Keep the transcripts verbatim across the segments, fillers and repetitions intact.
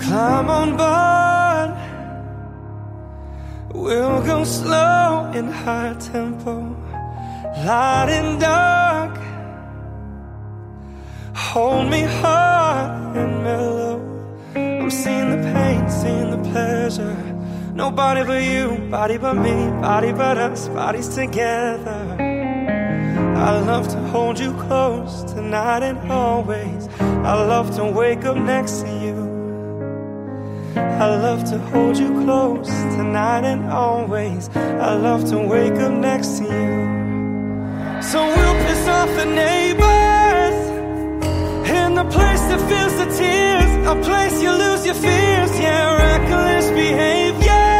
climb on board. We'll go slow in high tempo, light and dark. Hold me hard and mellow. I'm seeing the pain, seeing the pleasure. Nobody but you, body but me, body but us, bodies together. I love to hold you close tonight and always. I love to wake up next to you. I love to hold you close tonight and always. I love to wake up next to you. So we'll piss off the neighbors in the place that feels the tears, a place you lose your fears. Yeah, reckless behavior,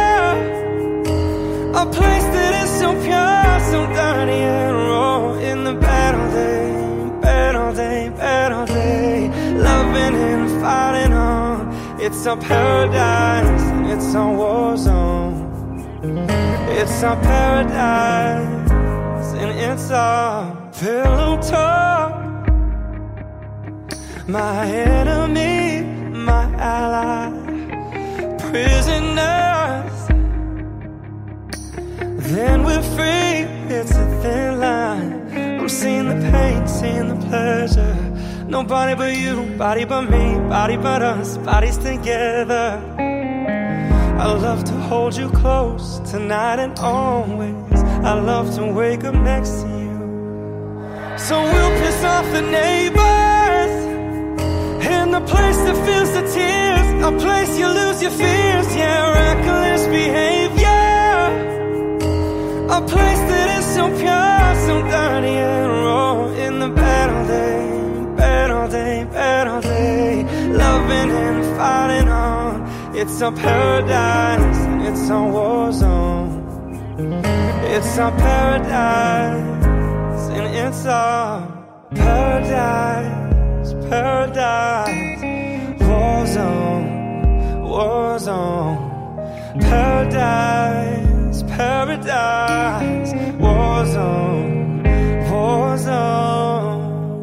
a place that is so pure, so dirty and raw. In the bad all day, bad all day, bad all day, loving and fighting on. It's our paradise, it's our war zone. It's our paradise, and it's our pillow talk. My enemy, my ally, prisoners. Then we're free, it's a thin line. I'm seeing the pain, seeing the pleasure. Nobody but you, body but me, body but us, bodies together. I love to hold you close tonight and always. I love to wake up next to you. So we'll piss off the neighbors in the place that feels the tears, a place you lose your fears. Yeah, reckless behavior, a place that is so pure, so dirty and raw. In the bad all day, bad all day, bad all day, loving and fighting on. It's our paradise, it's our war zone. It's our paradise, and it's our paradise, paradise, war zone, war zone, paradise, paradise, war zone, war zone.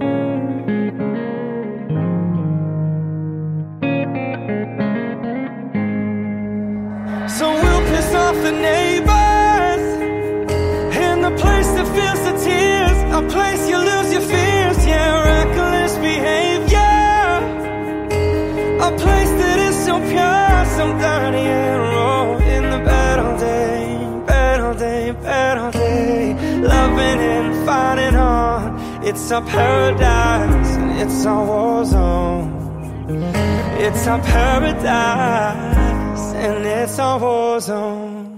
So we'll piss off the neighbors in the place that feels the tears, a place you lose your fears. Yeah, reckless behavior, a place that is so pure, so dirty and raw. In the bad all day, bad all day, bad all day, loving and fighting on. It's our paradise, and it's our war zone. It's our paradise, and it's our war zone.